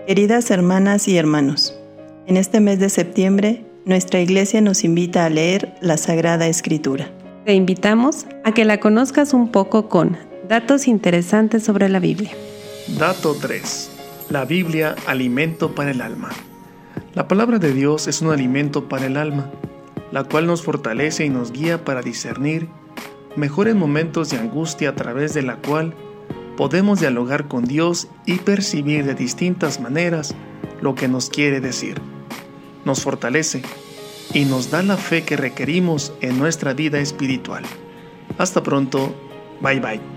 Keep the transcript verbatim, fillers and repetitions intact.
Queridas hermanas y hermanos, en este mes de septiembre, nuestra Iglesia nos invita a leer la Sagrada Escritura. Te invitamos a que la conozcas un poco con datos interesantes sobre la Biblia. Dato tres. La Biblia, alimento para el alma. La palabra de Dios es un alimento para el alma, la cual nos fortalece y nos guía para discernir mejores momentos de angustia a través de la cual podemos dialogar con Dios y percibir de distintas maneras lo que nos quiere decir. Nos fortalece y nos da la fe que requerimos en nuestra vida espiritual. Hasta pronto. Bye bye.